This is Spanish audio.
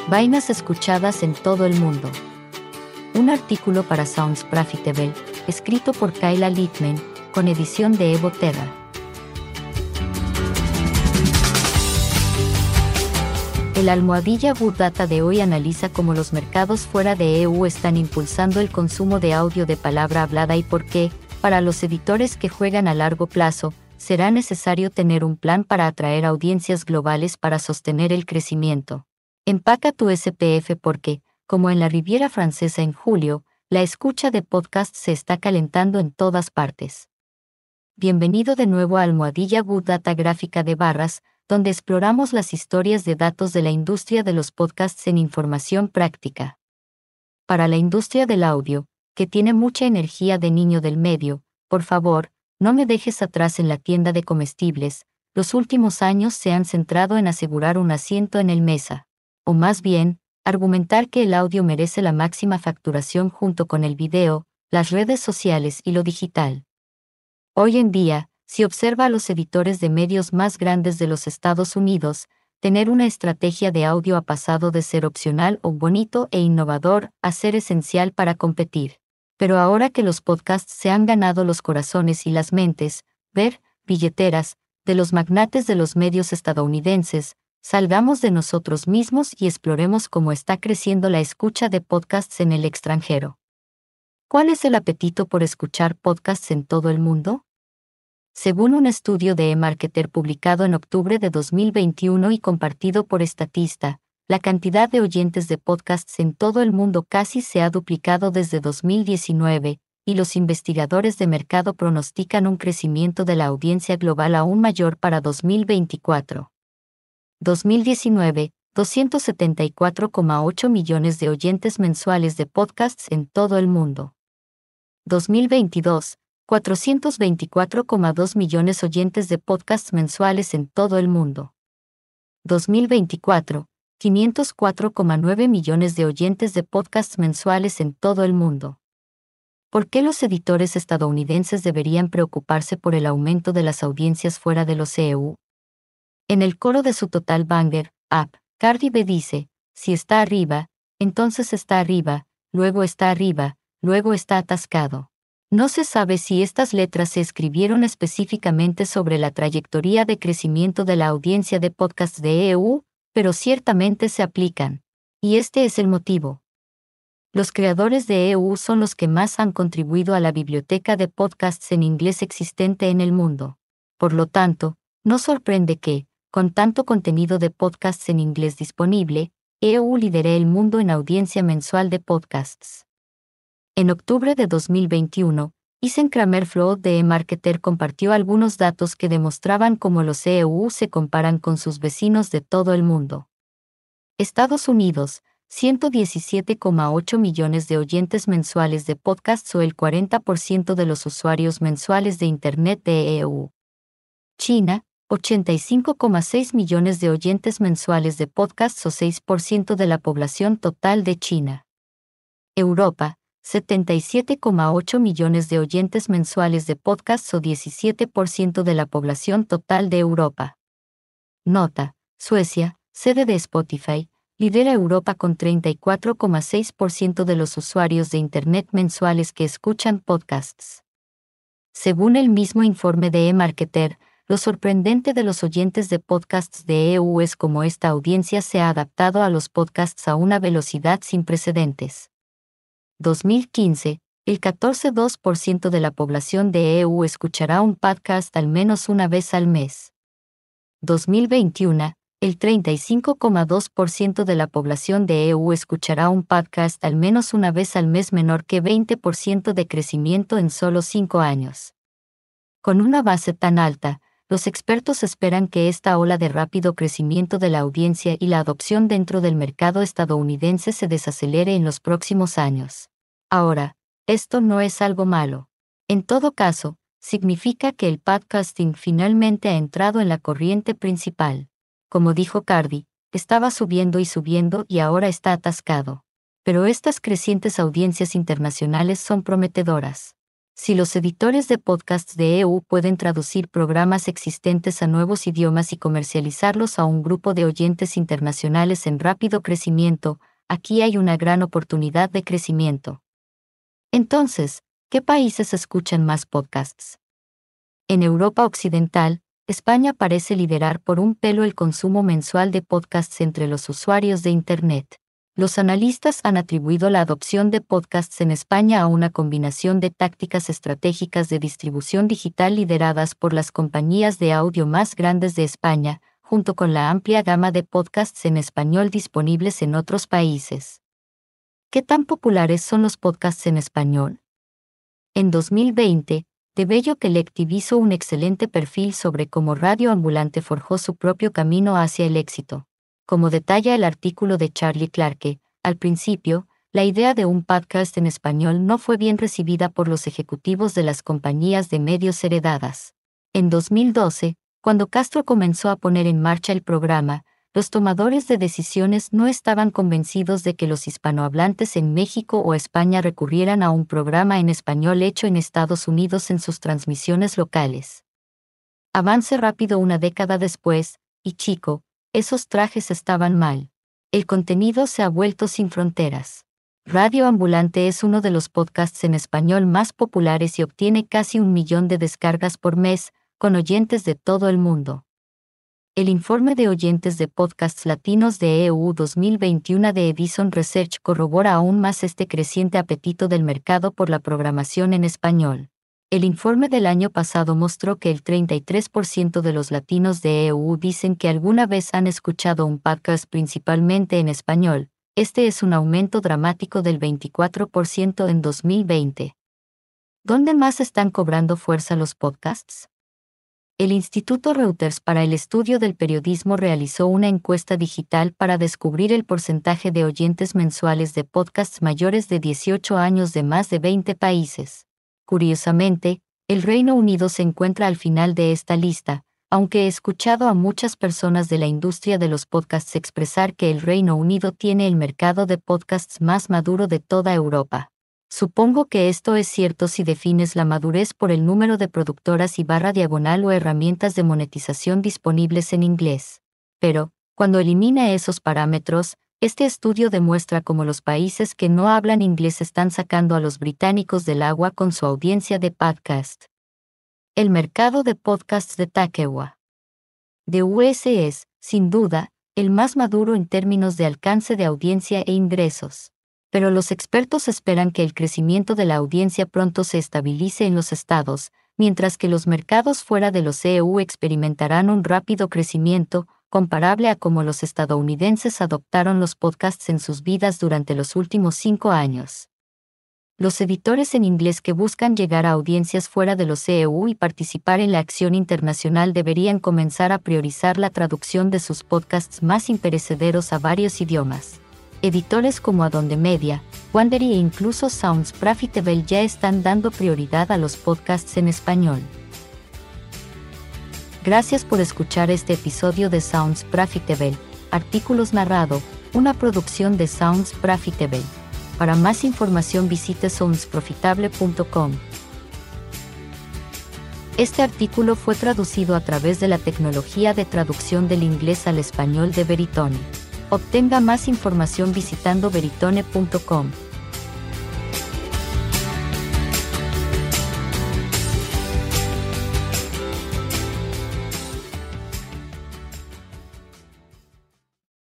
Vainas escuchadas en todo el mundo. Un artículo para Sounds Profitable, escrito por Kayla Littman, con edición de Evo Terra. El almohadilla Good Data de hoy analiza cómo los mercados fuera de EU están impulsando el consumo de audio de palabra hablada y por qué, para los editores que juegan a largo plazo, será necesario tener un plan para atraer audiencias globales para sostener el crecimiento. Empaca tu SPF porque, como en la Riviera Francesa en julio, la escucha de podcast se está calentando en todas partes. Bienvenido de nuevo a Almohadilla Good Data Gráfica de Barras, donde exploramos las historias de datos de la industria de los podcasts en información práctica. Para la industria del audio, que tiene mucha energía de niño del medio, por favor, no me dejes atrás en la tienda de comestibles. Los últimos años se han centrado en asegurar un asiento en el mesa. O más bien, argumentar que el audio merece la máxima facturación junto con el video, las redes sociales y lo digital. Hoy en día, si observa a los editores de medios más grandes de los Estados Unidos, tener una estrategia de audio ha pasado de ser opcional o bonito e innovador a ser esencial para competir. Pero ahora que los podcasts se han ganado los corazones y las mentes, billeteras, de los magnates de los medios estadounidenses, salgamos de nosotros mismos y exploremos cómo está creciendo la escucha de podcasts en el extranjero. ¿Cuál es el apetito por escuchar podcasts en todo el mundo? Según un estudio de eMarketer publicado en octubre de 2021 y compartido por Statista, la cantidad de oyentes de podcasts en todo el mundo casi se ha duplicado desde 2019, y los investigadores de mercado pronostican un crecimiento de la audiencia global aún mayor para 2024. 2019, 274,8 millones de oyentes mensuales de podcasts en todo el mundo. 2022, 424,2 millones oyentes de podcasts mensuales en todo el mundo. 2024, 504,9 millones de oyentes de podcasts mensuales en todo el mundo. ¿Por qué los editores estadounidenses deberían preocuparse por el aumento de las audiencias fuera de los EU? En el coro de su Total Banger app, Cardi B dice, si está arriba, entonces está arriba, luego está arriba, luego está atascado. No se sabe si estas letras se escribieron específicamente sobre la trayectoria de crecimiento de la audiencia de podcasts de EU, pero ciertamente se aplican. Y este es el motivo. Los creadores de EU son los que más han contribuido a la biblioteca de podcasts en inglés existente en el mundo. Por lo tanto, no sorprende que, con tanto contenido de podcasts en inglés disponible, EU lidere el mundo en audiencia mensual de podcasts. En octubre de 2021, Ethan Kramer-Flood de eMarketer compartió algunos datos que demostraban cómo los EU se comparan con sus vecinos de todo el mundo. Estados Unidos, 117,8 millones de oyentes mensuales de podcasts o el 40% de los usuarios mensuales de Internet de EU. China, 85,6 millones de oyentes mensuales de podcasts o 6% de la población total de China. Europa, 77,8 millones de oyentes mensuales de podcasts o 17% de la población total de Europa. Nota, Suecia, sede de Spotify, lidera Europa con 34,6% de los usuarios de Internet mensuales que escuchan podcasts. Según el mismo informe de eMarketer, lo sorprendente de los oyentes de podcasts de EU es cómo esta audiencia se ha adaptado a los podcasts a una velocidad sin precedentes. 2015, el 14,2% de la población de EU escuchará un podcast al menos una vez al mes. 2021, el 35,2% de la población de EU escuchará un podcast al menos una vez al mes, menor que 20% de crecimiento en solo 5 años. Con una base tan alta, los expertos esperan que esta ola de rápido crecimiento de la audiencia y la adopción dentro del mercado estadounidense se desacelere en los próximos años. Ahora, esto no es algo malo. En todo caso, significa que el podcasting finalmente ha entrado en la corriente principal. Como dijo Cardi, estaba subiendo y ahora está atascado. Pero estas crecientes audiencias internacionales son prometedoras. Si los editores de podcasts de EU pueden traducir programas existentes a nuevos idiomas y comercializarlos a un grupo de oyentes internacionales en rápido crecimiento, aquí hay una gran oportunidad de crecimiento. Entonces, ¿qué países escuchan más podcasts? En Europa Occidental, España parece liderar por un pelo el consumo mensual de podcasts entre los usuarios de Internet. Los analistas han atribuido la adopción de podcasts en España a una combinación de tácticas estratégicas de distribución digital lideradas por las compañías de audio más grandes de España, junto con la amplia gama de podcasts en español disponibles en otros países. ¿Qué tan populares son los podcasts en español? En 2020, The Bello Collective hizo un excelente perfil sobre cómo Radio Ambulante forjó su propio camino hacia el éxito. Como detalla el artículo de Charlie Clarke, al principio, la idea de un podcast en español no fue bien recibida por los ejecutivos de las compañías de medios heredadas. En 2012, cuando Castro comenzó a poner en marcha el programa, los tomadores de decisiones no estaban convencidos de que los hispanohablantes en México o España recurrieran a un programa en español hecho en Estados Unidos en sus transmisiones locales. Avance rápido una década después, y chico, esos trajes estaban mal. El contenido se ha vuelto sin fronteras. Radio Ambulante es uno de los podcasts en español más populares y obtiene casi 1 millón de descargas por mes, con oyentes de todo el mundo. El informe de oyentes de podcasts latinos de EU 2021 de Edison Research corrobora aún más este creciente apetito del mercado por la programación en español. El informe del año pasado mostró que el 33% de los latinos de EU dicen que alguna vez han escuchado un podcast principalmente en español. Este es un aumento dramático del 24% en 2020. ¿Dónde más están cobrando fuerza los podcasts? El Instituto Reuters para el Estudio del Periodismo realizó una encuesta digital para descubrir el porcentaje de oyentes mensuales de podcasts mayores de 18 años de más de 20 países. Curiosamente, el Reino Unido se encuentra al final de esta lista, aunque he escuchado a muchas personas de la industria de los podcasts expresar que el Reino Unido tiene el mercado de podcasts más maduro de toda Europa. Supongo que esto es cierto si defines la madurez por el número de productoras y /diagonal o herramientas de monetización disponibles en inglés. Pero, cuando elimina esos parámetros, este estudio demuestra cómo los países que no hablan inglés están sacando a los británicos del agua con su audiencia de podcast. El mercado de podcasts de Takewa. The US es, sin duda, el más maduro en términos de alcance de audiencia e ingresos. Pero los expertos esperan que el crecimiento de la audiencia pronto se estabilice en los estados, mientras que los mercados fuera de los EU experimentarán un rápido crecimiento, comparable a cómo los estadounidenses adoptaron los podcasts en sus vidas durante los últimos 5 años. Los editores en inglés que buscan llegar a audiencias fuera de los EU y participar en la acción internacional deberían comenzar a priorizar la traducción de sus podcasts más imperecederos a varios idiomas. Editores como Adonde Media, Wondery e incluso Sounds Profitable ya están dando prioridad a los podcasts en español. Gracias por escuchar este episodio de Sounds Profitable, artículos narrado, una producción de Sounds Profitable. Para más información visite soundsprofitable.com. Este artículo fue traducido a través de la tecnología de traducción del inglés al español de Veritone. Obtenga más información visitando veritone.com.